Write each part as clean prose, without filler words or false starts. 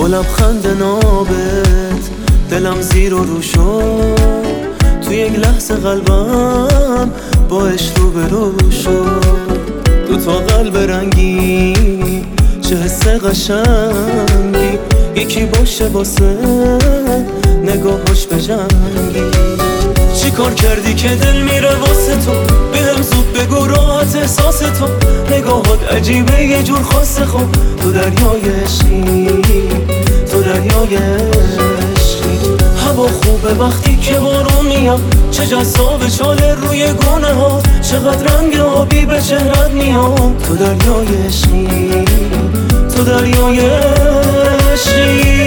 با لبخند نابت دلم زیر و رو شد، تو یک لحظه قلبم با عشق رو به رو شد. دو تا قلب رنگی چه حس قشنگی، یکی باشه واسه نگاهاش بجنگی. چی کار کردی که دل میره واسه تو، بهم زود بگو راحت احساس تو. نگاهات عجیبه یه جور خاصه، خب تو دریای عشقی، تو دریای عشقی. هوا خوبه وقتی که بارون میاد، چه جذاب چاله روی گونه ها، چقدر رنگ آبی به چهرت میاد. تو دریای عشقی، تو دریای عشقی.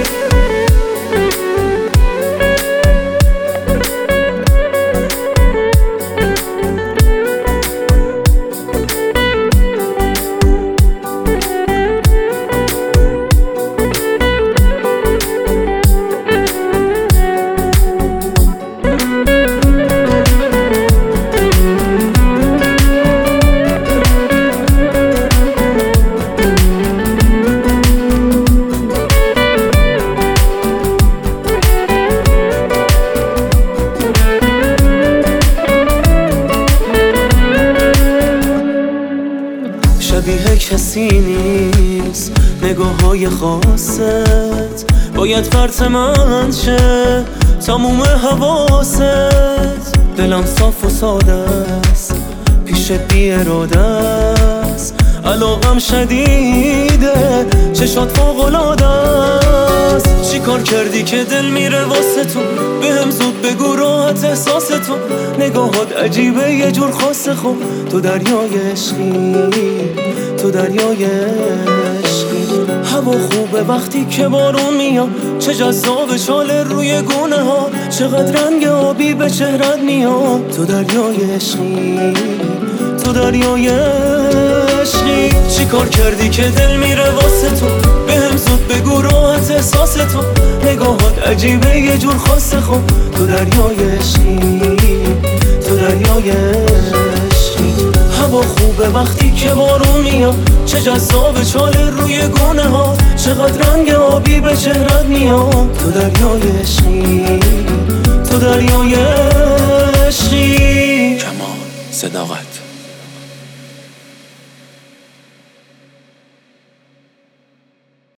شبیه کسی نیست نگاه های خاصت، باید فرط من شه تموم حواست. دلم صاف و ساده است، پیش بی اراده است. علاقم شدیده، چشات فوق‌العاده است. چی کار کردی که دل میره واسه تو، بهم زود بگو راحت احساس تو. نگاهات عجیبه یه جور خاصه، خب تو دریای عشقی، تو دریای عشقی. هوا خوبه وقتی که بارون میاد، چه جذاب چاله روی گونه ها، چقدر رنگ آبی به چهرت میاد. تو دریای عشقی، تو دریای عشقی. چی کار کردی که دل میره واسه تو، بهم زود بگو راحت احساس تو. نگاهات عجیبه یه جور خاصه، خب تو دریای عشقی، تو دریای عشقی. هوا خوبه وقتی که بارون میاد، چه جذاب چاله روی گونه ها، چقدر رنگ آبی به چهرت میاد. تو دریای عشقی، تو دریای عشقی. کمال صداقت